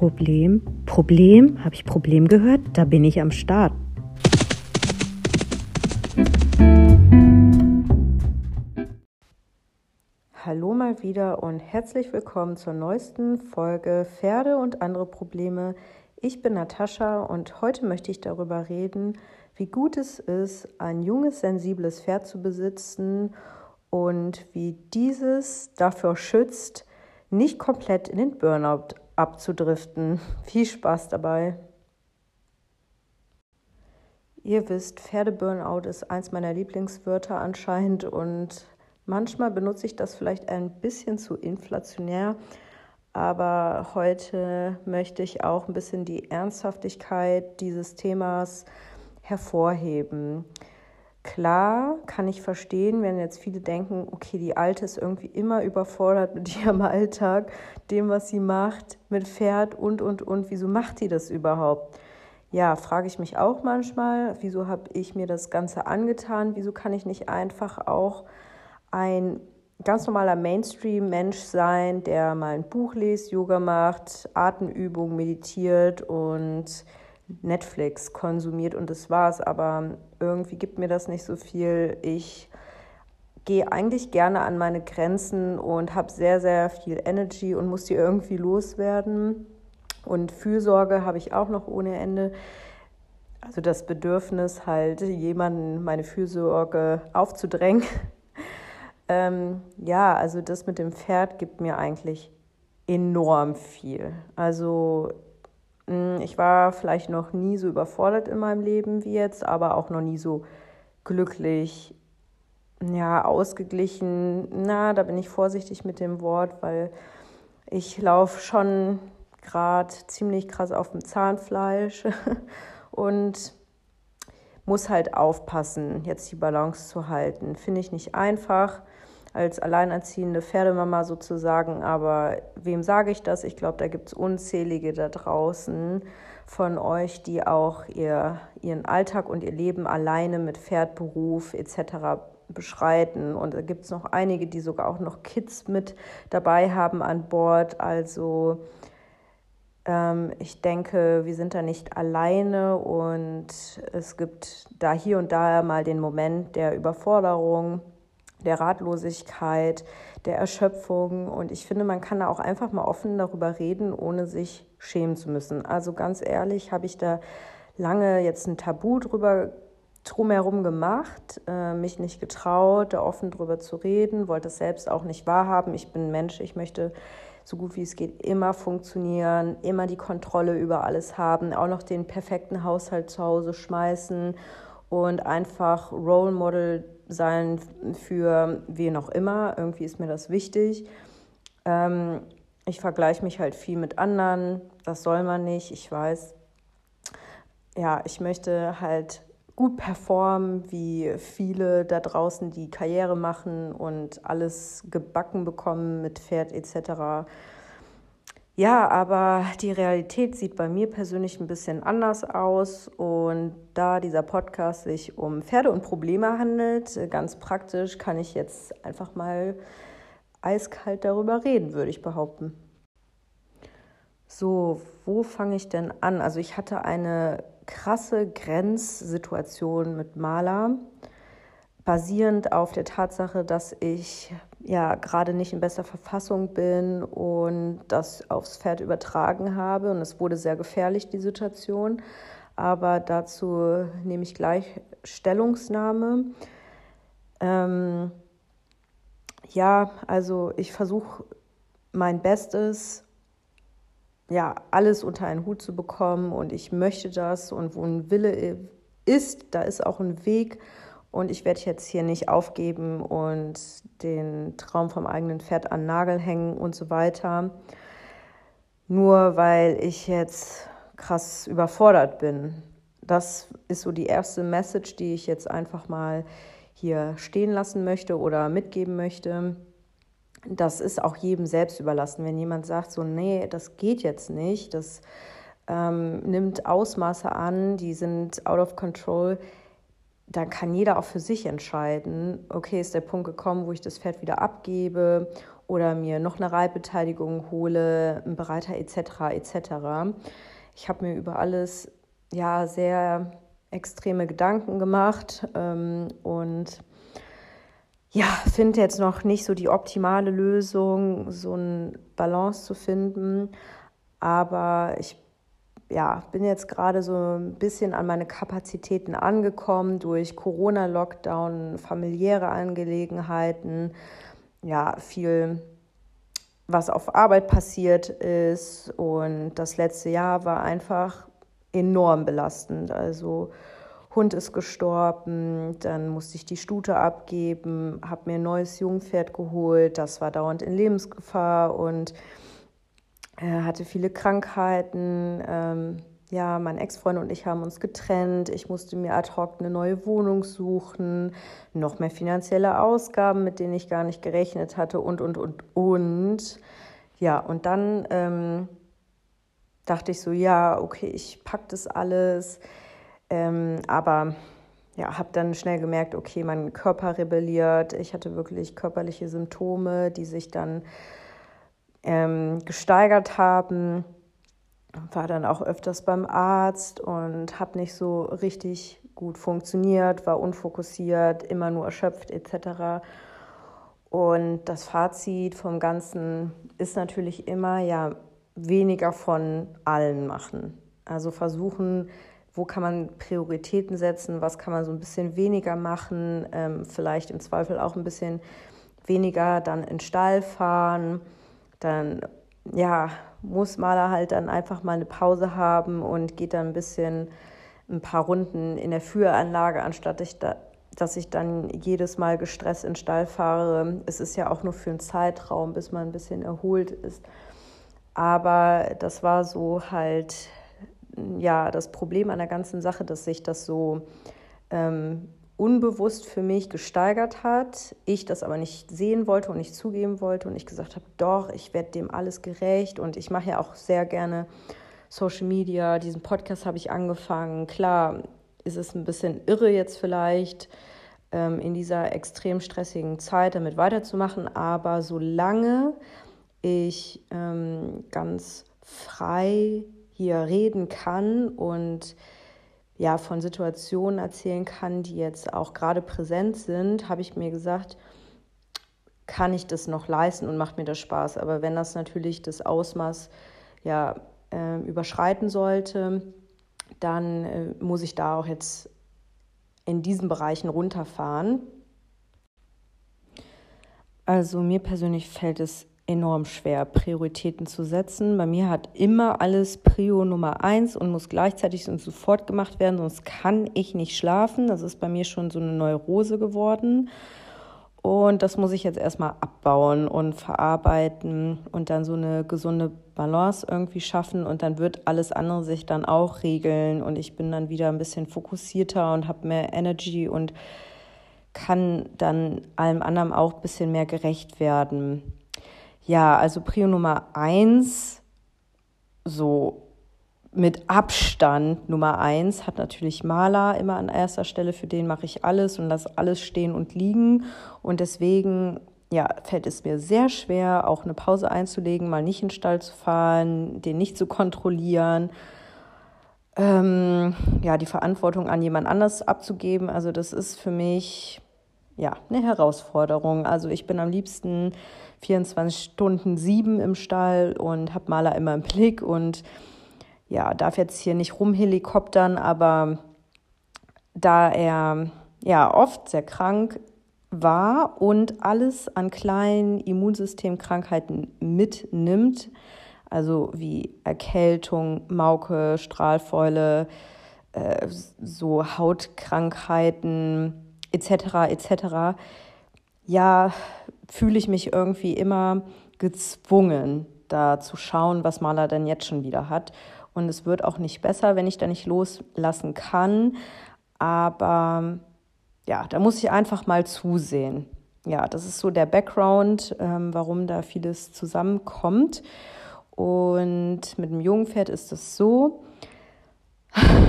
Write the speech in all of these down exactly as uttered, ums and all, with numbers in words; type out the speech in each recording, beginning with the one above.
Problem? Problem? Habe ich Problem gehört? Da bin ich am Start. Hallo mal wieder und herzlich willkommen zur neuesten Folge Pferde und andere Probleme. Ich bin Natascha und heute möchte ich darüber reden, wie gut es ist, ein junges, sensibles Pferd zu besitzen und wie dieses dafür schützt, nicht komplett in den Burnout abzudriften. Viel Spaß dabei. Ihr wisst, Pferdeburnout ist eins meiner Lieblingswörter anscheinend und manchmal benutze ich das vielleicht ein bisschen zu inflationär, aber heute möchte ich auch ein bisschen die Ernsthaftigkeit dieses Themas hervorheben. Klar kann ich verstehen, wenn jetzt viele denken, okay, die Alte ist irgendwie immer überfordert mit ihrem Alltag, dem, was sie macht, mit Pferd und, und, und. Wieso macht die das überhaupt? Ja, frage ich mich auch manchmal, wieso habe ich mir das Ganze angetan? Wieso kann ich nicht einfach auch ein ganz normaler Mainstream-Mensch sein, der mal ein Buch liest, Yoga macht, Atemübungen, meditiert und Netflix konsumiert und das war's, aber irgendwie gibt mir das nicht so viel. Ich gehe eigentlich gerne an meine Grenzen und habe sehr, sehr viel Energy und muss die irgendwie loswerden. Und Fürsorge habe ich auch noch ohne Ende. Also das Bedürfnis, halt jemanden meine Fürsorge aufzudrängen. ähm, ja, also das mit dem Pferd gibt mir eigentlich enorm viel. Also ich war vielleicht noch nie so überfordert in meinem Leben wie jetzt, aber auch noch nie so glücklich, ja, ausgeglichen. Na, da bin ich vorsichtig mit dem Wort, weil ich laufe schon gerade ziemlich krass auf dem Zahnfleisch und muss halt aufpassen, jetzt die Balance zu halten. Finde ich nicht einfach als alleinerziehende Pferdemama sozusagen, aber wem sage ich das? Ich glaube, da gibt es unzählige da draußen von euch, die auch ihr, ihren Alltag und ihr Leben alleine mit Pferd, Beruf et cetera beschreiten. Und da gibt es noch einige, die sogar auch noch Kids mit dabei haben an Bord. Also ähm, ich denke, wir sind da nicht alleine und es gibt da hier und da mal den Moment der Überforderung, der Ratlosigkeit, der Erschöpfung. Und ich finde, man kann da auch einfach mal offen darüber reden, ohne sich schämen zu müssen. Also ganz ehrlich, habe ich da lange jetzt ein Tabu drüber drumherum gemacht, äh, mich nicht getraut, da offen drüber zu reden, wollte es selbst auch nicht wahrhaben. Ich bin ein Mensch, ich möchte so gut wie es geht immer funktionieren, immer die Kontrolle über alles haben, auch noch den perfekten Haushalt zu Hause schmeißen und einfach Role Model sein für wen auch immer. Irgendwie ist mir das wichtig. Ähm, ich vergleiche mich halt viel mit anderen. Das soll man nicht, ich weiß. Ja, ich möchte halt gut performen, wie viele da draußen, die Karriere machen und alles gebacken bekommen mit Pferd et cetera. Ja, aber die Realität sieht bei mir persönlich ein bisschen anders aus und da dieser Podcast sich um Pferde und Probleme handelt, ganz praktisch kann ich jetzt einfach mal eiskalt darüber reden, würde ich behaupten. So, wo fange ich denn an? Also ich hatte eine krasse Grenzsituation mit Marla, basierend auf der Tatsache, dass ich ja gerade nicht in bester Verfassung bin und das aufs Pferd übertragen habe. Und es wurde sehr gefährlich, die Situation. Aber dazu nehme ich gleich Stellungnahme. Ähm, ja, also ich versuche mein Bestes, ja, alles unter einen Hut zu bekommen und ich möchte das und wo ein Wille ist, da ist auch ein Weg. Und ich werde jetzt hier nicht aufgeben und den Traum vom eigenen Pferd an den Nagel hängen und so weiter. Nur weil ich jetzt krass überfordert bin. Das ist so die erste Message, die ich jetzt einfach mal hier stehen lassen möchte oder mitgeben möchte. Das ist auch jedem selbst überlassen. Wenn jemand sagt, so, nee, das geht jetzt nicht, das ähm, nimmt Ausmaße an, die sind out of control, dann kann jeder auch für sich entscheiden, okay, ist der Punkt gekommen, wo ich das Pferd wieder abgebe oder mir noch eine Reitbeteiligung hole, einen Bereiter et cetera et cetera. Ich habe mir über alles ja sehr extreme Gedanken gemacht ähm, und ja, finde jetzt noch nicht so die optimale Lösung, so eine Balance zu finden, aber ich ja, bin jetzt gerade so ein bisschen an meine Kapazitäten angekommen durch Corona-Lockdown, familiäre Angelegenheiten, ja, viel, was auf Arbeit passiert ist. Und das letzte Jahr war einfach enorm belastend. Also Hund ist gestorben, dann musste ich die Stute abgeben, habe mir ein neues Jungpferd geholt, das war dauernd in Lebensgefahr und er hatte viele Krankheiten. Ähm, ja, mein Ex-Freund und ich haben uns getrennt. Ich musste mir ad hoc eine neue Wohnung suchen, noch mehr finanzielle Ausgaben, mit denen ich gar nicht gerechnet hatte und, und, und, und. Ja, und dann ähm, dachte ich so, ja, okay, ich packe das alles. Ähm, aber ja, habe dann schnell gemerkt, okay, mein Körper rebelliert. Ich hatte wirklich körperliche Symptome, die sich dann ähm, gesteigert haben. War dann auch öfters beim Arzt und habe nicht so richtig gut funktioniert, war unfokussiert, immer nur erschöpft et cetera. Und das Fazit vom Ganzen ist natürlich immer, ja, weniger von allen machen. Also versuchen, wo kann man Prioritäten setzen, was kann man so ein bisschen weniger machen, ähm, vielleicht im Zweifel auch ein bisschen weniger dann in den Stall fahren. Dann ja, muss Maler halt dann einfach mal eine Pause haben und geht dann ein bisschen ein paar Runden in der Führanlage, anstatt ich da, dass ich dann jedes Mal gestresst in den Stall fahre. Es ist ja auch nur für einen Zeitraum, bis man ein bisschen erholt ist. Aber das war so halt, ja, das Problem an der ganzen Sache, dass sich das so ähm, unbewusst für mich gesteigert hat, ich das aber nicht sehen wollte und nicht zugeben wollte und ich gesagt habe, doch, ich werde dem alles gerecht und ich mache ja auch sehr gerne Social Media, diesen Podcast habe ich angefangen. Klar, ist es ein bisschen irre jetzt vielleicht, ähm, in dieser extrem stressigen Zeit damit weiterzumachen, aber solange ich ähm, ganz frei hier reden kann und ja, von Situationen erzählen kann, die jetzt auch gerade präsent sind, habe ich mir gesagt, kann ich das noch leisten und macht mir das Spaß. Aber wenn das natürlich das Ausmaß ja, äh, überschreiten sollte, dann äh, muss ich da auch jetzt in diesen Bereichen runterfahren. Also mir persönlich fällt es enorm schwer, Prioritäten zu setzen. Bei mir hat immer alles Prio Nummer eins und muss gleichzeitig und sofort gemacht werden, sonst kann ich nicht schlafen. Das ist bei mir schon so eine Neurose geworden. Und das muss ich jetzt erstmal abbauen und verarbeiten und dann so eine gesunde Balance irgendwie schaffen. Und dann wird alles andere sich dann auch regeln. Und ich bin dann wieder ein bisschen fokussierter und habe mehr Energy und kann dann allem anderen auch ein bisschen mehr gerecht werden. Ja, also Prio Nummer eins, so mit Abstand Nummer eins, hat natürlich Maler immer an erster Stelle. Für den mache ich alles und lasse alles stehen und liegen. Und deswegen ja, fällt es mir sehr schwer, auch eine Pause einzulegen, mal nicht in den Stall zu fahren, den nicht zu kontrollieren, ähm, ja, die Verantwortung an jemand anders abzugeben. Also das ist für mich ja eine Herausforderung. Also ich bin am liebsten vierundzwanzig Stunden sieben im Stall und habe Maler immer im Blick und ja, darf jetzt hier nicht rumhelikoptern, aber da er ja oft sehr krank war und alles an kleinen Immunsystemkrankheiten mitnimmt, also wie Erkältung, Mauke, Strahlfäule, äh, so Hautkrankheiten et cetera et cetera, ja, fühle ich mich irgendwie immer gezwungen, da zu schauen, was Maler denn jetzt schon wieder hat. Und es wird auch nicht besser, wenn ich da nicht loslassen kann. Aber ja, da muss ich einfach mal zusehen. Ja, das ist so der Background, ähm, warum da vieles zusammenkommt. Und mit dem Jungpferd ist es so,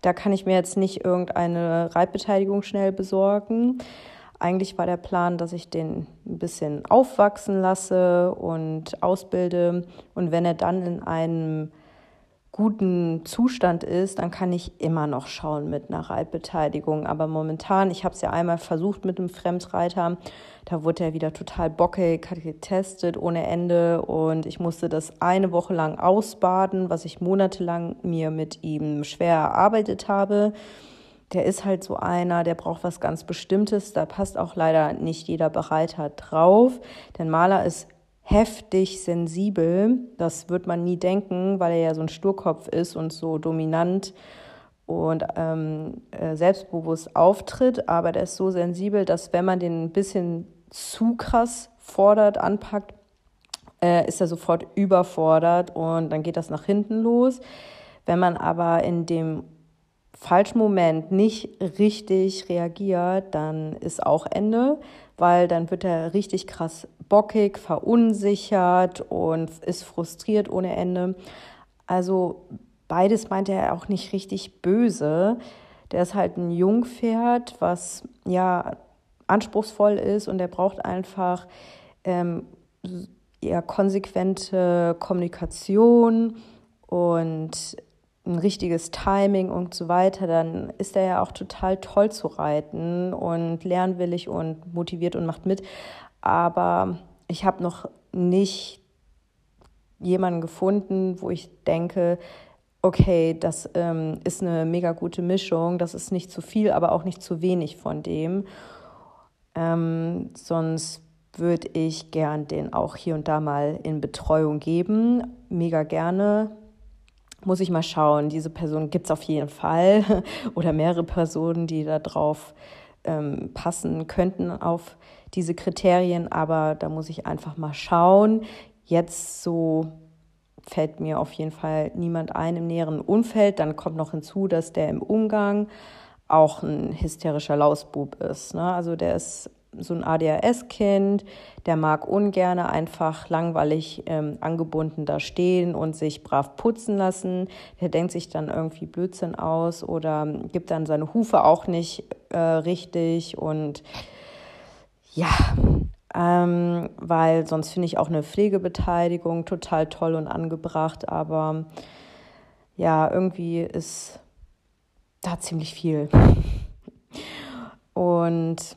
Da kann ich mir jetzt nicht irgendeine Reitbeteiligung schnell besorgen. Eigentlich war der Plan, dass ich den ein bisschen aufwachsen lasse und ausbilde. Und wenn er dann in einem guten Zustand ist, dann kann ich immer noch schauen mit einer Reitbeteiligung. Aber momentan, ich habe es ja einmal versucht mit einem Fremdreiter, da wurde er wieder total bockig, hat getestet ohne Ende und ich musste das eine Woche lang ausbaden, was ich monatelang mir mit ihm schwer erarbeitet habe. Der ist halt so einer, der braucht was ganz Bestimmtes. Da passt auch leider nicht jeder Bereiter drauf. Denn Marla ist heftig sensibel. Das wird man nie denken, weil er ja so ein Sturkopf ist und so dominant und ähm, äh, selbstbewusst auftritt. Aber der ist so sensibel, dass wenn man den ein bisschen zu krass fordert, anpackt, äh, ist er sofort überfordert und dann geht das nach hinten los. Wenn man aber in dem falschen Moment nicht richtig reagiert, dann ist auch Ende, weil dann wird er richtig krass bockig, verunsichert und ist frustriert ohne Ende. Also beides meint er auch nicht richtig böse. Der ist halt ein Jungpferd, was ja anspruchsvoll ist und der braucht einfach ähm, ja, konsequente Kommunikation und ein richtiges Timing und so weiter, dann ist er ja auch total toll zu reiten und lernwillig und motiviert und macht mit. Aber ich habe noch nicht jemanden gefunden, wo ich denke, okay, das ähm, ist eine mega gute Mischung, das ist nicht zu viel, aber auch nicht zu wenig von dem. Ähm, sonst würde ich gern den auch hier und da mal in Betreuung geben, mega gerne. Muss ich mal schauen, diese Person gibt es auf jeden Fall oder mehrere Personen, die da drauf ähm, passen könnten auf diese Kriterien, aber da muss ich einfach mal schauen. Jetzt so fällt mir auf jeden Fall niemand ein im näheren Umfeld. Dann kommt noch hinzu, dass der im Umgang auch ein hysterischer Lausbub ist, ne? Also der ist so ein A D H S-Kind, der mag ungerne einfach langweilig ähm, angebunden da stehen und sich brav putzen lassen. Der denkt sich dann irgendwie Blödsinn aus oder gibt dann seine Hufe auch nicht äh, richtig und ja, ähm, weil sonst finde ich auch eine Pflegebeteiligung total toll und angebracht, aber ja, irgendwie ist da ziemlich viel. Und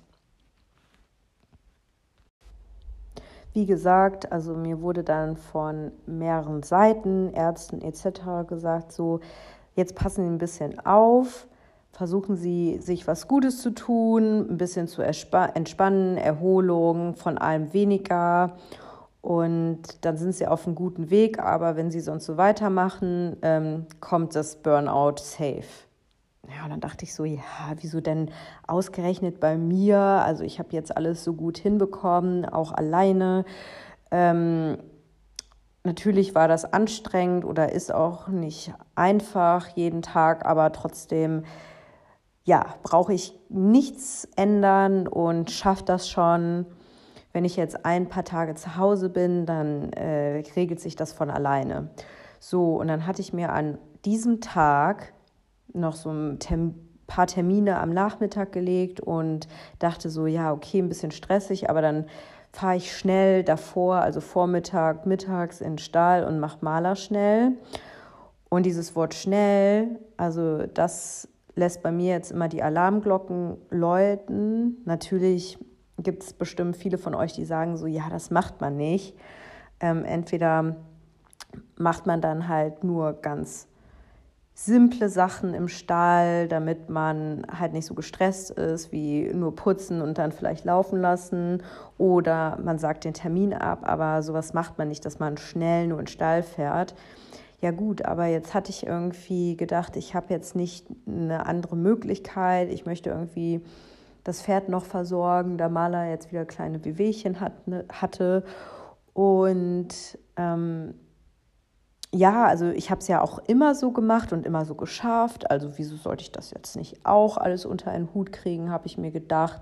wie gesagt, also mir wurde dann von mehreren Seiten, Ärzten et cetera gesagt, so jetzt passen Sie ein bisschen auf, versuchen Sie, sich was Gutes zu tun, ein bisschen zu entspannen, Erholung, von allem weniger und dann sind Sie auf einem guten Weg, aber wenn Sie sonst so weitermachen, ähm, kommt das Burnout safe. Ja, und dann dachte ich so, ja, wieso denn ausgerechnet bei mir? Also ich habe jetzt alles so gut hinbekommen, auch alleine. Ähm, natürlich war das anstrengend oder ist auch nicht einfach jeden Tag, aber trotzdem, ja, brauche ich nichts ändern und schaffe das schon. Wenn ich jetzt ein paar Tage zu Hause bin, dann äh, regelt sich das von alleine. So, und dann hatte ich mir an diesem Tag noch so ein Term- paar Termine am Nachmittag gelegt und dachte so, ja, okay, ein bisschen stressig, aber dann fahre ich schnell davor, also Vormittag, mittags in den Stall und mache Maler schnell. Und dieses Wort schnell, also das lässt bei mir jetzt immer die Alarmglocken läuten. Natürlich gibt es bestimmt viele von euch, die sagen so, ja, das macht man nicht. Ähm, entweder macht man dann halt nur ganz simple Sachen im Stall, damit man halt nicht so gestresst ist, wie nur putzen und dann vielleicht laufen lassen. Oder man sagt den Termin ab, aber sowas macht man nicht, dass man schnell nur in den Stall fährt. Ja gut, aber jetzt hatte ich irgendwie gedacht, ich habe jetzt nicht eine andere Möglichkeit. Ich möchte irgendwie das Pferd noch versorgen, da Maler jetzt wieder kleine Wehwehchen hat, ne, hatte. Und ähm, ja, also ich habe es ja auch immer so gemacht und immer so geschafft. Also wieso sollte ich das jetzt nicht auch alles unter einen Hut kriegen, habe ich mir gedacht.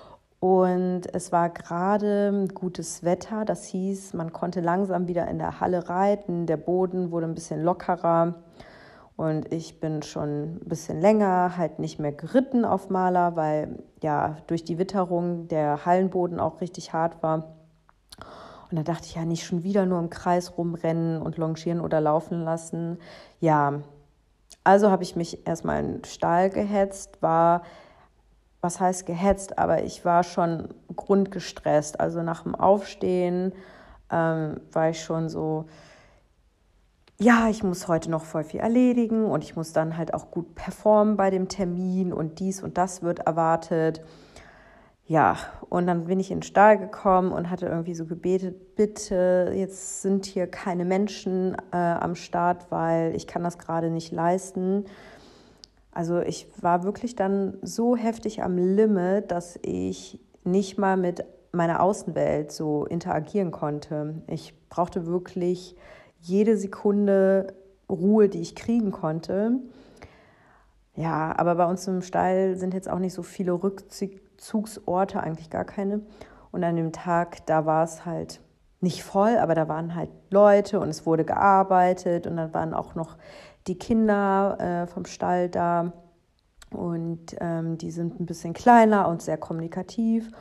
Und es war gerade gutes Wetter. Das hieß, man konnte langsam wieder in der Halle reiten. Der Boden wurde ein bisschen lockerer. Und ich bin schon ein bisschen länger halt nicht mehr geritten auf Maler, weil ja durch die Witterung der Hallenboden auch richtig hart war. Und da dachte ich, ja, nicht schon wieder nur im Kreis rumrennen und longieren oder laufen lassen. Ja, also habe ich mich erstmal in den Stall gehetzt, war, was heißt gehetzt, aber ich war schon grundgestresst. Also nach dem Aufstehen ähm, war ich schon so, ja, ich muss heute noch voll viel erledigen und ich muss dann halt auch gut performen bei dem Termin und dies und das wird erwartet. Ja, und dann bin ich in den Stall gekommen und hatte irgendwie so gebetet, bitte, jetzt sind hier keine Menschen äh, am Start, weil ich kann das gerade nicht leisten. Also ich war wirklich dann so heftig am Limit, dass ich nicht mal mit meiner Außenwelt so interagieren konnte. Ich brauchte wirklich jede Sekunde Ruhe, die ich kriegen konnte. Ja, aber bei uns im Stall sind jetzt auch nicht so viele Rückzugsorte, eigentlich gar keine. Und an dem Tag, da war es halt nicht voll, aber da waren halt Leute und es wurde gearbeitet und dann waren auch noch die Kinder äh, vom Stall da und ähm, die sind ein bisschen kleiner und sehr kommunikativ.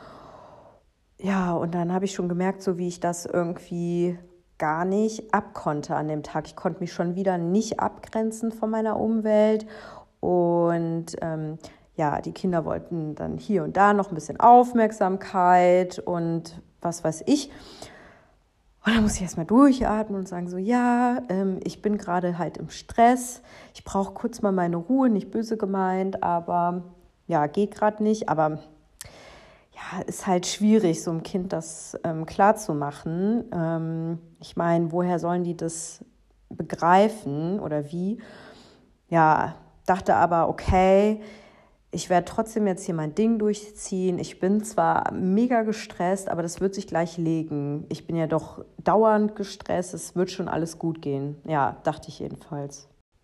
Ja, und dann habe ich schon gemerkt, so wie ich das irgendwie gar nicht abkonnte an dem Tag. Ich konnte mich schon wieder nicht abgrenzen von meiner Umwelt. Und ähm, ja, die Kinder wollten dann hier und da noch ein bisschen Aufmerksamkeit und was weiß ich. Und dann muss ich erstmal durchatmen und sagen so, ja, ähm, ich bin gerade halt im Stress. Ich brauche kurz mal meine Ruhe, nicht böse gemeint, aber ja, geht gerade nicht. Aber ja, ist halt schwierig, so einem Kind das ähm, klarzumachen. Ähm, ich meine, woher sollen die das begreifen oder wie? Ja, dachte aber, okay, ich werde trotzdem jetzt hier mein Ding durchziehen. Ich bin zwar mega gestresst, aber das wird sich gleich legen. Ich bin ja doch dauernd gestresst, es wird schon alles gut gehen. Ja, dachte ich jedenfalls.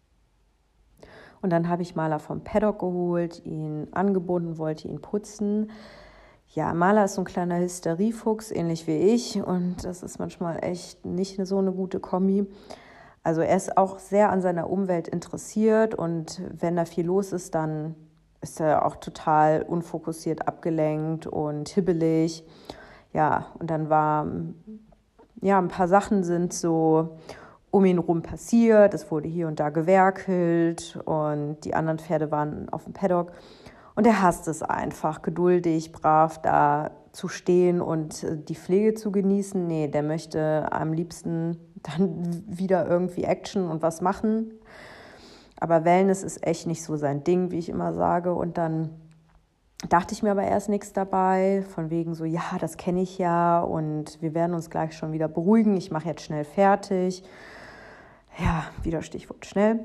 Und dann habe ich Maler vom Paddock geholt, ihn angebunden, wollte ihn putzen. Ja, Maler ist so ein kleiner Hysteriefuchs, ähnlich wie ich. Und das ist manchmal echt nicht so eine gute Kombi. Also er ist auch sehr an seiner Umwelt interessiert. Und wenn da viel los ist, dann ist er auch total unfokussiert, abgelenkt und hibbelig. Ja, und dann war, ja, ein paar Sachen sind so um ihn rum passiert. Es wurde hier und da gewerkelt und die anderen Pferde waren auf dem Paddock. Und er hasst es einfach, geduldig, brav da zu stehen und die Pflege zu genießen. Nee, der möchte am liebsten dann wieder irgendwie Action und was machen. Aber Wellness ist echt nicht so sein Ding, wie ich immer sage. Und dann dachte ich mir aber erst nichts dabei, von wegen so, ja, das kenne ich ja und wir werden uns gleich schon wieder beruhigen. Ich mache jetzt schnell fertig. Ja, wieder Stichwort schnell.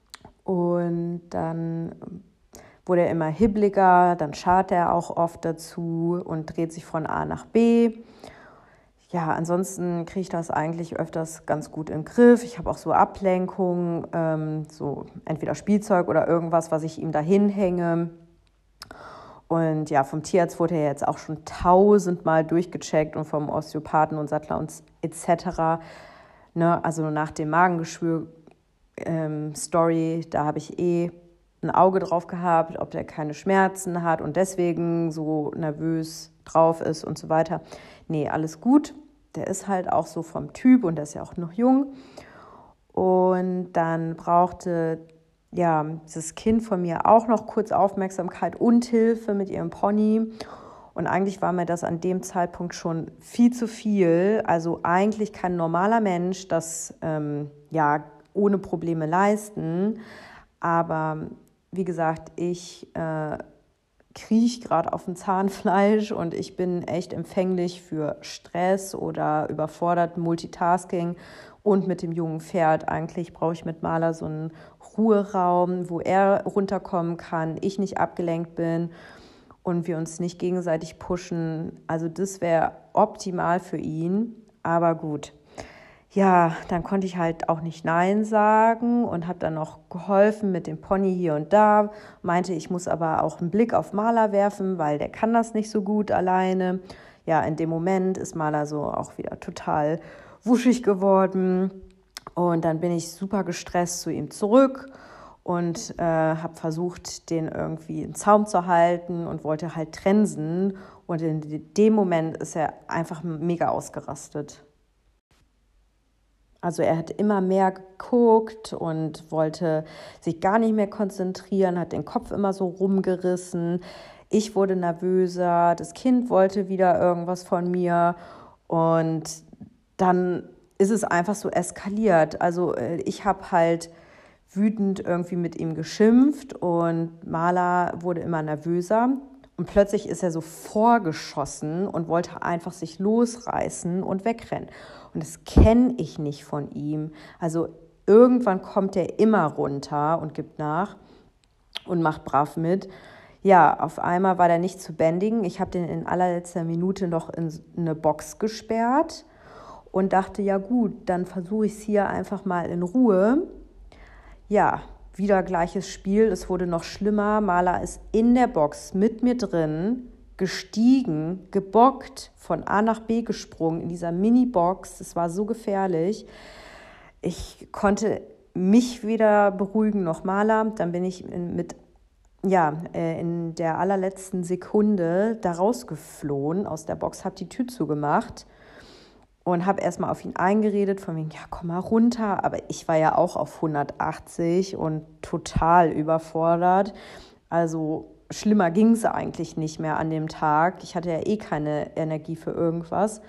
Und dann wurde er immer hibbliger, dann scharrt er auch oft dazu und dreht sich von A nach B. Ja, ansonsten kriege ich das eigentlich öfters ganz gut in den Griff. Ich habe auch so Ablenkungen, ähm, so entweder Spielzeug oder irgendwas, was ich ihm dahin hänge. Und ja, vom Tierarzt wurde er jetzt auch schon tausendmal durchgecheckt und vom Osteopathen und Sattler und et cetera. Ne, also nach dem Magengeschwür-Story, ähm, da habe ich eh ein Auge drauf gehabt, ob der keine Schmerzen hat und deswegen so nervös drauf ist und so weiter. Nee, alles gut. Der ist halt auch so vom Typ und der ist ja auch noch jung. Und dann brauchte ja dieses Kind von mir auch noch kurz Aufmerksamkeit und Hilfe mit ihrem Pony. Und eigentlich war mir das an dem Zeitpunkt schon viel zu viel. Also eigentlich kann ein normaler Mensch das ähm, ja ohne Probleme leisten. Aber wie gesagt, ich äh, krieche gerade auf dem Zahnfleisch und ich bin echt empfänglich für Stress oder überfordert Multitasking. Und mit dem jungen Pferd eigentlich brauche ich mit Maler so einen Ruheraum, wo er runterkommen kann, ich nicht abgelenkt bin und wir uns nicht gegenseitig pushen. Also das wäre optimal für ihn, aber gut. Ja, dann konnte ich halt auch nicht Nein sagen und habe dann noch geholfen mit dem Pony hier und da. Meinte, ich muss aber auch einen Blick auf Maler werfen, weil der kann das nicht so gut alleine. Ja, in dem Moment ist Maler so auch wieder total wuschig geworden. Und dann bin ich super gestresst zu ihm zurück. und äh, habe versucht, den irgendwie in Zaum zu halten und wollte halt trensen. Und in dem Moment ist er einfach mega ausgerastet. Also er hat immer mehr geguckt und wollte sich gar nicht mehr konzentrieren, hat den Kopf immer so rumgerissen. Ich wurde nervöser, das Kind wollte wieder irgendwas von mir und dann ist es einfach so eskaliert. Also ich habe halt wütend irgendwie mit ihm geschimpft und Marla wurde immer nervöser. Und plötzlich ist er so vorgeschossen und wollte einfach sich losreißen und wegrennen. Und das kenne ich nicht von ihm. Also irgendwann kommt er immer runter und gibt nach und macht brav mit. Ja, auf einmal war der nicht zu bändigen. Ich habe den in allerletzter Minute noch in eine Box gesperrt und dachte, ja gut, dann versuche ich es hier einfach mal in Ruhe. Ja, wieder gleiches Spiel, es wurde noch schlimmer. Marla ist in der Box mit mir drin, gestiegen, gebockt, von A nach B gesprungen in dieser Mini-Box. Es war so gefährlich. Ich konnte mich weder beruhigen noch Marla. Dann bin ich in, mit, ja, in der allerletzten Sekunde da rausgeflohen aus der Box, habe die Tür zugemacht. Und habe erstmal auf ihn eingeredet, von wegen, ja, komm mal runter. Aber ich war ja auch auf hundertachtzig und total überfordert. Also schlimmer ging es eigentlich nicht mehr an dem Tag. Ich hatte ja eh keine Energie für irgendwas.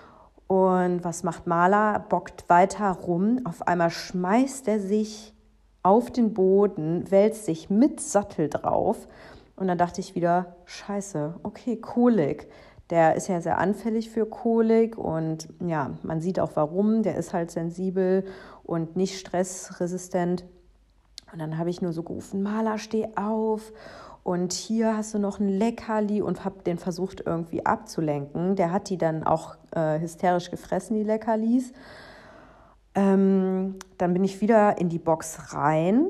Und was macht Marla? Bockt weiter rum. Auf einmal schmeißt er sich auf den Boden, wälzt sich mit Sattel drauf. Und dann dachte ich wieder, scheiße, okay, Kolik. Der ist ja sehr anfällig für Kolik und ja, man sieht auch warum. Der ist halt sensibel und nicht stressresistent. Und dann habe ich nur so gerufen, Marla, steh auf und hier hast du noch ein Leckerli und habe den versucht irgendwie abzulenken. Der hat die dann auch äh, hysterisch gefressen, die Leckerlis. Ähm, dann bin ich wieder in die Box rein.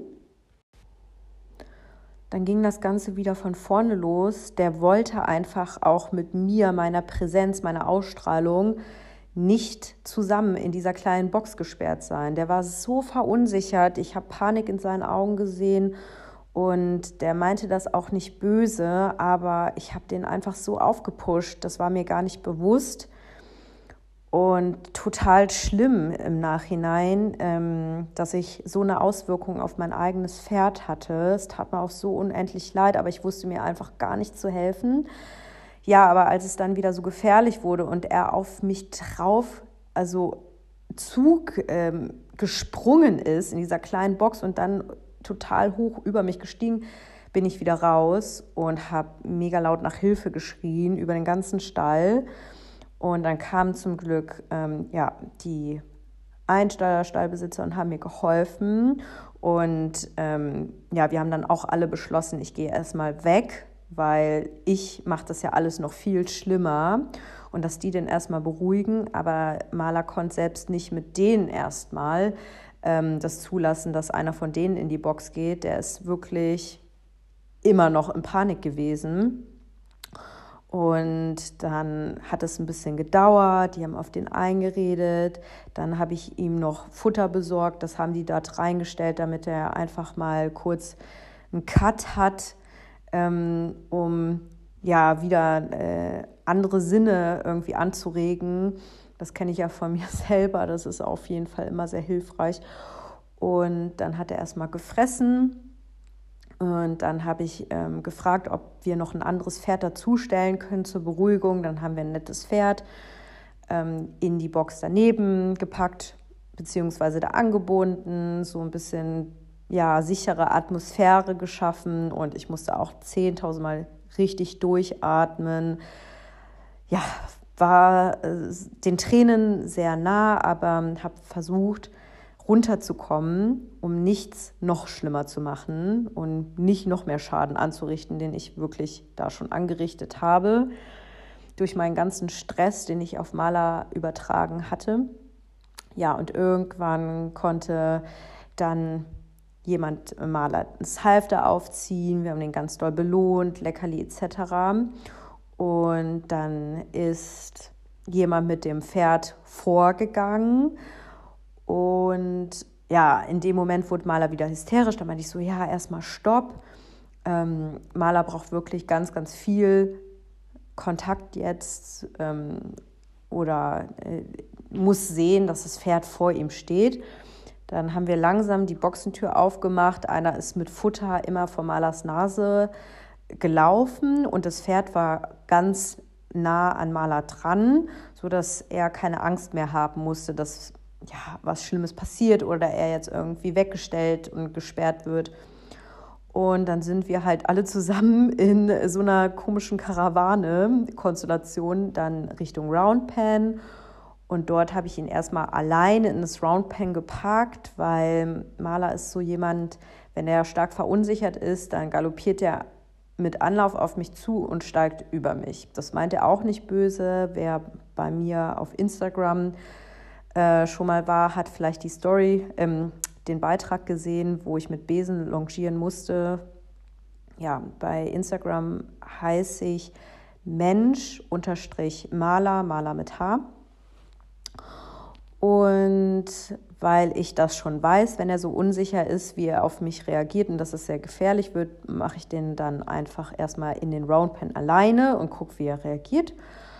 Dann ging das Ganze wieder von vorne los. Der wollte einfach auch mit mir, meiner Präsenz, meiner Ausstrahlung nicht zusammen in dieser kleinen Box gesperrt sein. Der war so verunsichert. Ich habe Panik in seinen Augen gesehen und der meinte das auch nicht böse, aber ich habe den einfach so aufgepusht. Das war mir gar nicht bewusst. Und total schlimm im Nachhinein, ähm, dass ich so eine Auswirkung auf mein eigenes Pferd hatte. Es tat mir auch so unendlich leid, aber ich wusste mir einfach gar nicht zu helfen. Ja, aber als es dann wieder so gefährlich wurde und er auf mich drauf, also Zug ähm, gesprungen ist in dieser kleinen Box und dann total hoch über mich gestiegen, bin ich wieder raus und habe mega laut nach Hilfe geschrien über den ganzen Stall. Und dann kamen zum Glück ähm, ja, die Einsteiger, Stallbesitzer und haben mir geholfen. Und ähm, ja, wir haben dann auch alle beschlossen, ich gehe erstmal weg, weil ich mache das ja alles noch viel schlimmer. Und dass die den erstmal beruhigen. Aber Marla konnte selbst nicht mit denen erstmal ähm, das zulassen, dass einer von denen in die Box geht. Der ist wirklich immer noch in Panik gewesen. Und dann hat es ein bisschen gedauert, die haben auf den eingeredet, dann habe ich ihm noch Futter besorgt, das haben die dort reingestellt, damit er einfach mal kurz einen Cut hat, ähm, um ja wieder äh, andere Sinne irgendwie anzuregen. Das kenne ich ja von mir selber, das ist auf jeden Fall immer sehr hilfreich. Und dann hat er erstmal gefressen. Und dann habe ich ähm, gefragt, ob wir noch ein anderes Pferd dazustellen können zur Beruhigung. Dann haben wir ein nettes Pferd ähm, in die Box daneben gepackt, beziehungsweise da angebunden, so ein bisschen ja, sichere Atmosphäre geschaffen. Und ich musste auch zehntausend Mal richtig durchatmen. Ja, war äh, den Tränen sehr nah, aber habe versucht, runterzukommen, um nichts noch schlimmer zu machen und nicht noch mehr Schaden anzurichten, den ich wirklich da schon angerichtet habe, durch meinen ganzen Stress, den ich auf Marla übertragen hatte. Ja, und irgendwann konnte dann jemand Marla ins Halfter aufziehen, wir haben den ganz doll belohnt, Leckerli et cetera. Und dann ist jemand mit dem Pferd vorgegangen und ja, in dem Moment wurde Maler wieder hysterisch. Da meinte ich so, ja, erstmal Stopp. Ähm, Maler braucht wirklich ganz, ganz viel Kontakt jetzt ähm, oder äh, muss sehen, dass das Pferd vor ihm steht. Dann haben wir langsam die Boxentür aufgemacht. Einer ist mit Futter immer vor Malers Nase gelaufen und das Pferd war ganz nah an Maler dran, sodass er keine Angst mehr haben musste, dass ja, was Schlimmes passiert oder er jetzt irgendwie weggestellt und gesperrt wird. Und dann sind wir halt alle zusammen in so einer komischen Karawane-Konstellation dann Richtung Roundpen. Und dort habe ich ihn erstmal alleine in das Roundpen geparkt, weil Maler ist so jemand, wenn er stark verunsichert ist, dann galoppiert er mit Anlauf auf mich zu und steigt über mich. Das meint er auch nicht böse. Wer bei mir auf Instagram äh, schon mal war, hat vielleicht die Story, ähm, den Beitrag gesehen, wo ich mit Besen longieren musste. Ja, bei Instagram heiße ich Mensch-Maler, Maler mit H. Und weil ich das schon weiß, wenn er so unsicher ist, wie er auf mich reagiert und dass es sehr gefährlich wird, mache ich den dann einfach erstmal in den Roundpen alleine und gucke, wie er reagiert.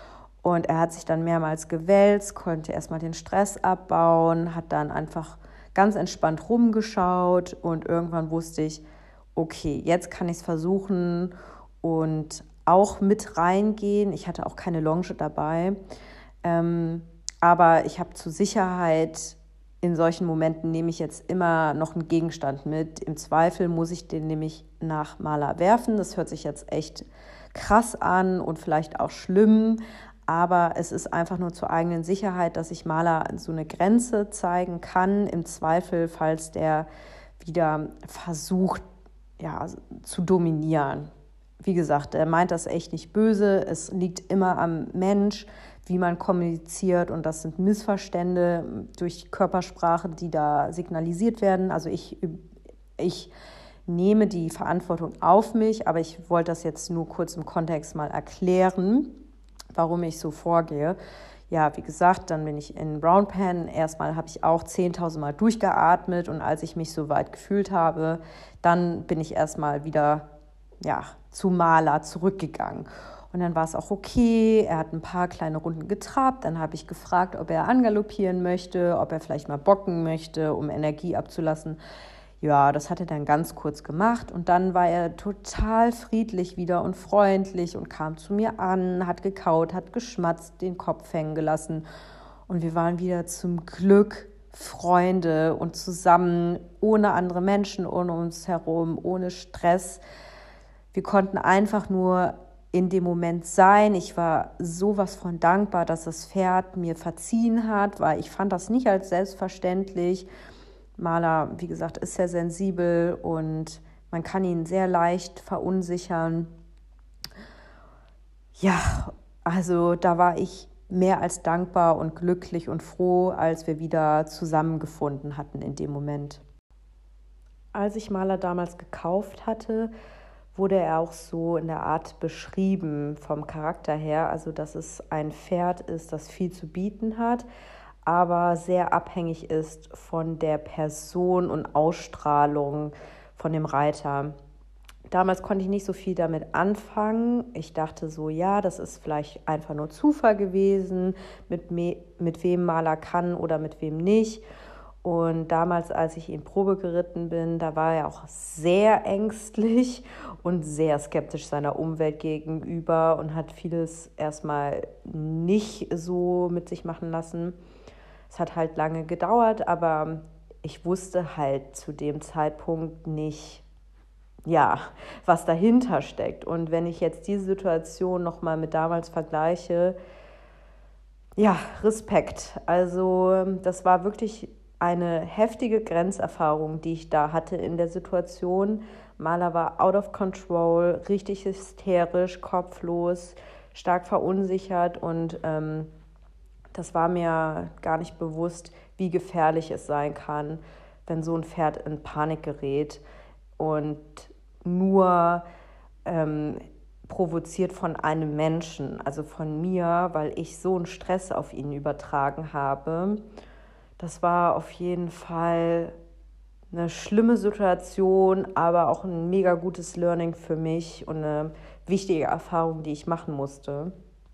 Und er hat sich dann mehrmals gewälzt, konnte erstmal den Stress abbauen, hat dann einfach ganz entspannt rumgeschaut und irgendwann wusste ich, okay, jetzt kann ich es versuchen und auch mit reingehen. Ich hatte auch keine Longe dabei, ähm, aber ich habe zur Sicherheit, in solchen Momenten nehme ich jetzt immer noch einen Gegenstand mit. Im Zweifel muss ich den nämlich nach Maler werfen. Das hört sich jetzt echt krass an und vielleicht auch schlimm, aber es ist einfach nur zur eigenen Sicherheit, dass ich Maler so eine Grenze zeigen kann, im Zweifel, falls der wieder versucht, ja, zu dominieren. Wie gesagt, er meint das echt nicht böse. Es liegt immer am Mensch, wie man kommuniziert. Und das sind Missverstände durch die Körpersprache, die da signalisiert werden. Also ich, ich nehme die Verantwortung auf mich, aber ich wollte das jetzt nur kurz im Kontext mal erklären, warum ich so vorgehe. Ja, wie gesagt, dann bin ich in Roundpen. Erstmal habe ich auch zehntausend Mal durchgeatmet und als ich mich so weit gefühlt habe, dann bin ich erstmal wieder ja, zu Maler zurückgegangen. Und dann war es auch okay, er hat ein paar kleine Runden getrabt, dann habe ich gefragt, ob er angaloppieren möchte, ob er vielleicht mal bocken möchte, um Energie abzulassen. Ja, das hat er dann ganz kurz gemacht und dann war er total friedlich wieder und freundlich und kam zu mir an, hat gekaut, hat geschmatzt, den Kopf hängen gelassen und wir waren wieder zum Glück Freunde und zusammen, ohne andere Menschen um uns herum, ohne Stress. Wir konnten einfach nur in dem Moment sein. Ich war sowas von dankbar, dass das Pferd mir verziehen hat, weil ich fand das nicht als selbstverständlich. Maler, wie gesagt, ist sehr sensibel und man kann ihn sehr leicht verunsichern. Ja, also da war ich mehr als dankbar und glücklich und froh, als wir wieder zusammengefunden hatten in dem Moment. Als ich Maler damals gekauft hatte, wurde er auch so in der Art beschrieben vom Charakter her, also dass es ein Pferd ist, das viel zu bieten hat, aber sehr abhängig ist von der Person und Ausstrahlung von dem Reiter. Damals konnte ich nicht so viel damit anfangen. Ich dachte so, ja, das ist vielleicht einfach nur Zufall gewesen, mit, me- mit wem Maler kann oder mit wem nicht. Und damals, als ich ihn Probe geritten bin, da war er auch sehr ängstlich und sehr skeptisch seiner Umwelt gegenüber und hat vieles erstmal nicht so mit sich machen lassen. Es hat halt lange gedauert, aber ich wusste halt zu dem Zeitpunkt nicht, ja, was dahinter steckt. Und wenn ich jetzt diese Situation nochmal mit damals vergleiche, ja, Respekt. Also das war wirklich eine heftige Grenzerfahrung, die ich da hatte in der Situation. Maler war out of control, richtig hysterisch, kopflos, stark verunsichert und ähm, das war mir gar nicht bewusst, wie gefährlich es sein kann, wenn so ein Pferd in Panik gerät und nur ähm, provoziert von einem Menschen, also von mir, weil ich so einen Stress auf ihn übertragen habe. Das war auf jeden Fall eine schlimme Situation, aber auch ein mega gutes Learning für mich und eine wichtige Erfahrung, die ich machen musste.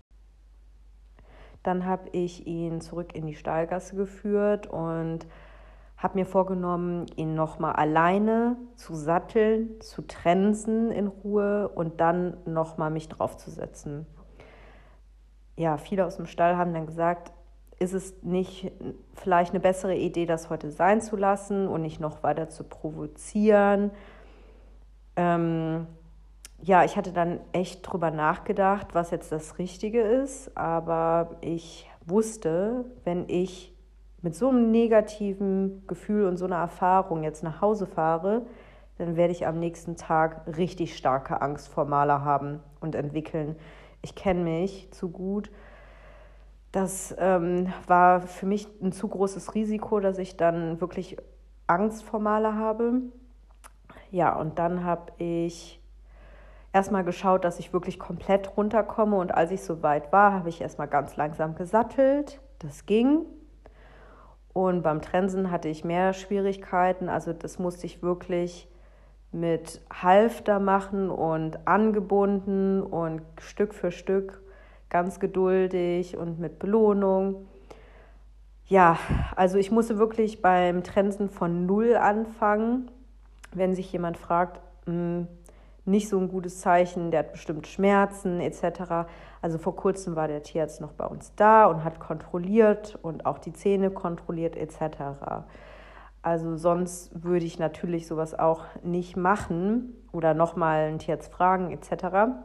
Dann habe ich ihn zurück in die Stallgasse geführt und habe mir vorgenommen, ihn nochmal alleine zu satteln, zu trensen in Ruhe und dann nochmal mich draufzusetzen. Ja, viele aus dem Stall haben dann gesagt, ist es nicht vielleicht eine bessere Idee, das heute sein zu lassen und nicht noch weiter zu provozieren? Ähm, ja, ich hatte dann echt drüber nachgedacht, was jetzt das Richtige ist, aber ich wusste, wenn ich mit so einem negativen Gefühl und so einer Erfahrung jetzt nach Hause fahre, dann werde ich am nächsten Tag richtig starke Angst vor Maler haben und entwickeln. Ich kenne mich zu gut. Das ähm, war für mich ein zu großes Risiko, dass ich dann wirklich Angst vor Maler habe. Ja, und dann habe ich erstmal geschaut, dass ich wirklich komplett runterkomme. Und als ich so weit war, habe ich erstmal ganz langsam gesattelt. Das ging. Und beim Trensen hatte ich mehr Schwierigkeiten. Also das musste ich wirklich mit Halfter machen und angebunden und Stück für Stück ganz geduldig und mit Belohnung. Ja, also ich musste wirklich beim Trensen von Null anfangen. Wenn sich jemand fragt, mh, nicht so ein gutes Zeichen, der hat bestimmt Schmerzen et cetera. Also vor kurzem war der Tierarzt noch bei uns da und hat kontrolliert und auch die Zähne kontrolliert et cetera. Also sonst würde ich natürlich sowas auch nicht machen oder nochmal einen Tierarzt fragen et cetera.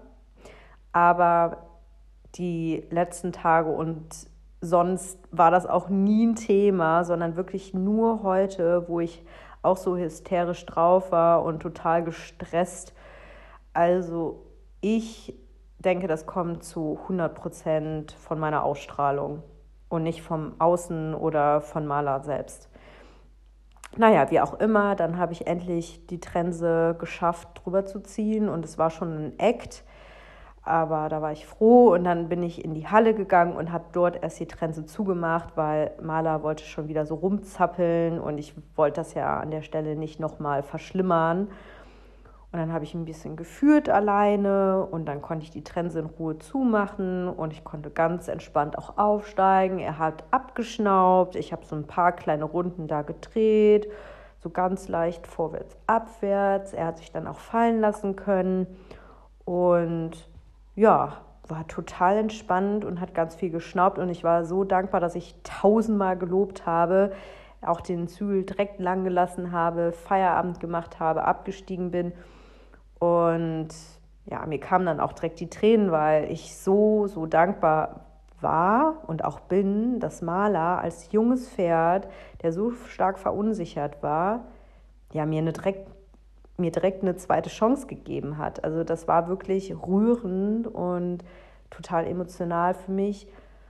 Aber die letzten Tage und sonst war das auch nie ein Thema, sondern wirklich nur heute, wo ich auch so hysterisch drauf war und total gestresst. Also ich denke, das kommt zu hundert Prozent von meiner Ausstrahlung und nicht vom Außen oder von Maler selbst. Naja, wie auch immer, dann habe ich endlich die Trense geschafft, drüber zu ziehen und es war schon ein Act, aber da war ich froh und dann bin ich in die Halle gegangen und habe dort erst die Trense zugemacht, weil Maler wollte schon wieder so rumzappeln und ich wollte das ja an der Stelle nicht nochmal verschlimmern. Und dann habe ich ein bisschen geführt alleine und dann konnte ich die Trense in Ruhe zumachen und ich konnte ganz entspannt auch aufsteigen. Er hat abgeschnaubt, ich habe so ein paar kleine Runden da gedreht, so ganz leicht vorwärts, abwärts. Er hat sich dann auch fallen lassen können und ja, war total entspannt und hat ganz viel geschnaubt und ich war so dankbar, dass ich tausendmal gelobt habe, auch den Zügel direkt lang gelassen habe, Feierabend gemacht habe, abgestiegen bin. Und ja, mir kamen dann auch direkt die Tränen, weil ich so, so dankbar war und auch bin, dass Maler als junges Pferd, der so stark verunsichert war, ja, mir, eine direkt, mir direkt eine zweite Chance gegeben hat. Also das war wirklich rührend und total emotional für mich.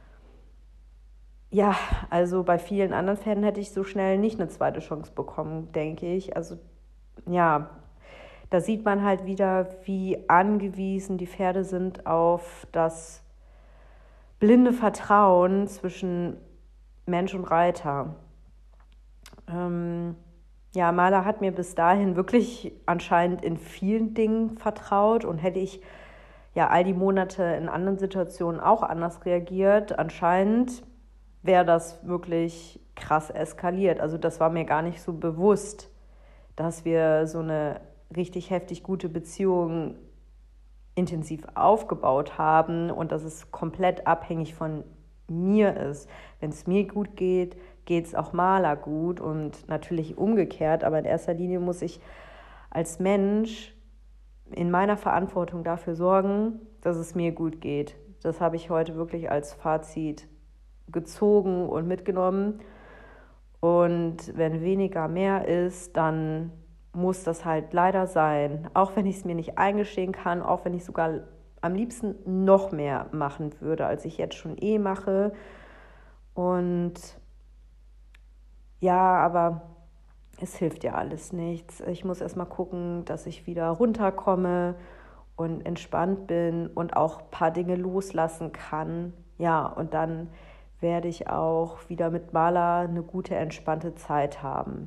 Ja, also bei vielen anderen Pferden hätte ich so schnell nicht eine zweite Chance bekommen, denke ich. Also ja, da sieht man halt wieder, wie angewiesen die Pferde sind auf das blinde Vertrauen zwischen Mensch und Reiter. Ähm, ja, Maler hat mir bis dahin wirklich anscheinend in vielen Dingen vertraut und hätte ich ja all die Monate in anderen Situationen auch anders reagiert, anscheinend wäre das wirklich krass eskaliert. Also das war mir gar nicht so bewusst, dass wir so eine richtig heftig gute Beziehung intensiv aufgebaut haben und dass es komplett abhängig von mir ist. Wenn es mir gut geht, geht es auch Maler gut und natürlich umgekehrt, aber in erster Linie muss ich als Mensch in meiner Verantwortung dafür sorgen, dass es mir gut geht. Das habe ich heute wirklich als Fazit gezogen und mitgenommen. Und wenn weniger mehr ist, dann muss das halt leider sein. Auch wenn ich es mir nicht eingestehen kann, auch wenn ich sogar am liebsten noch mehr machen würde, als ich jetzt schon eh mache. Und ja, aber es hilft ja alles nichts. Ich muss erstmal gucken, dass ich wieder runterkomme und entspannt bin und auch ein paar Dinge loslassen kann. Ja, und dann werde ich auch wieder mit Maler eine gute, entspannte Zeit haben.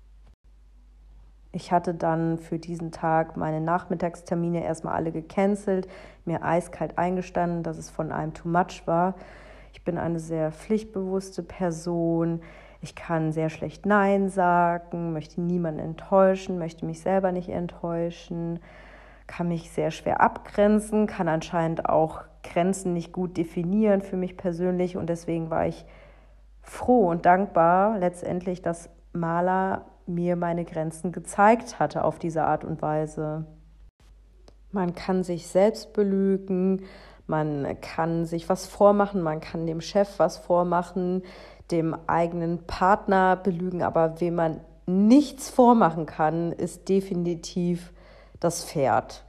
Ich hatte dann für diesen Tag meine Nachmittagstermine erstmal alle gecancelt, mir eiskalt eingestanden, dass es von einem too much war. Ich bin eine sehr pflichtbewusste Person. Ich kann sehr schlecht Nein sagen, möchte niemanden enttäuschen, möchte mich selber nicht enttäuschen, kann mich sehr schwer abgrenzen, kann anscheinend auch Grenzen nicht gut definieren für mich persönlich. Und deswegen war ich froh und dankbar letztendlich, dass Maler mir meine Grenzen gezeigt hatte auf diese Art und Weise. Man kann sich selbst belügen, man kann sich was vormachen, man kann dem Chef was vormachen, dem eigenen Partner belügen, aber wem man nichts vormachen kann, ist definitiv das Pferd.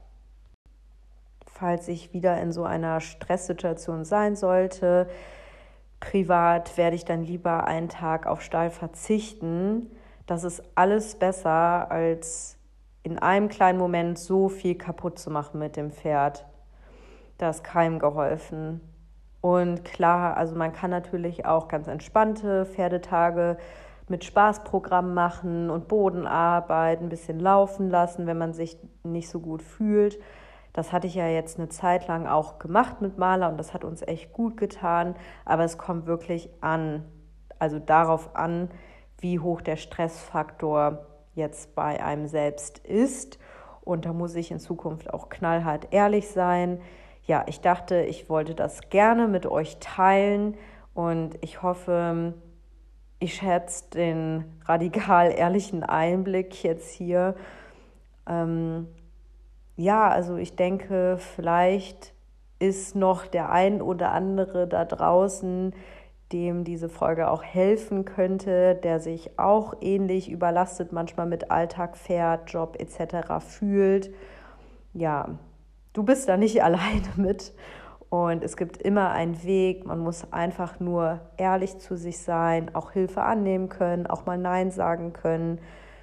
Falls ich wieder in so einer Stresssituation sein sollte, privat, werde ich dann lieber einen Tag auf Stall verzichten. Das ist alles besser, als in einem kleinen Moment so viel kaputt zu machen mit dem Pferd. Da ist keinem geholfen. Und klar, also man kann natürlich auch ganz entspannte Pferdetage mit Spaßprogramm machen und Bodenarbeit, ein bisschen laufen lassen, wenn man sich nicht so gut fühlt. Das hatte ich ja jetzt eine Zeit lang auch gemacht mit Maler und das hat uns echt gut getan. Aber es kommt wirklich an, also darauf an, wie hoch der Stressfaktor jetzt bei einem selbst ist. Und da muss ich in Zukunft auch knallhart ehrlich sein. Ja, ich dachte, ich wollte das gerne mit euch teilen und ich hoffe, ich schätze den radikal ehrlichen Einblick jetzt hier. Ähm, ja, also ich denke, vielleicht ist noch der ein oder andere da draußen, dem diese Folge auch helfen könnte, der sich auch ähnlich überlastet manchmal mit Alltag, Pferd, Job et cetera fühlt. Ja, du bist da nicht alleine mit und es gibt immer einen Weg. Man muss einfach nur ehrlich zu sich sein, auch Hilfe annehmen können, auch mal Nein sagen können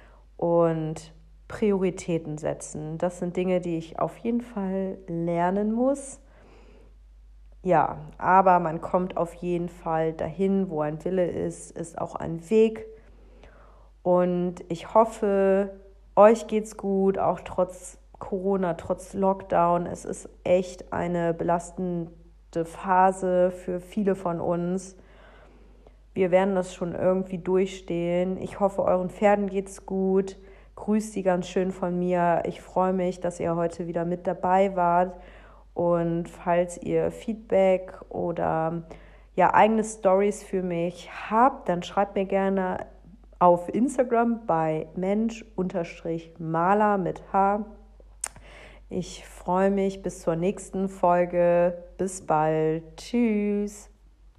und Prioritäten setzen. Das sind Dinge, die ich auf jeden Fall lernen muss. Ja, aber man kommt auf jeden Fall dahin, wo ein Wille ist, ist auch ein Weg. Und ich hoffe, euch geht's gut, auch trotz Corona, trotz Lockdown. Es ist echt eine belastende Phase für viele von uns. Wir werden das schon irgendwie durchstehen. Ich hoffe, euren Pferden geht's gut. Grüßt sie ganz schön von mir. Ich freue mich, dass ihr heute wieder mit dabei wart. Und falls ihr Feedback oder ja, eigene Stories für mich habt, dann schreibt mir gerne auf Instagram bei Mensch-Maler mit H. Ich freue mich bis zur nächsten Folge. Bis bald. Tschüss.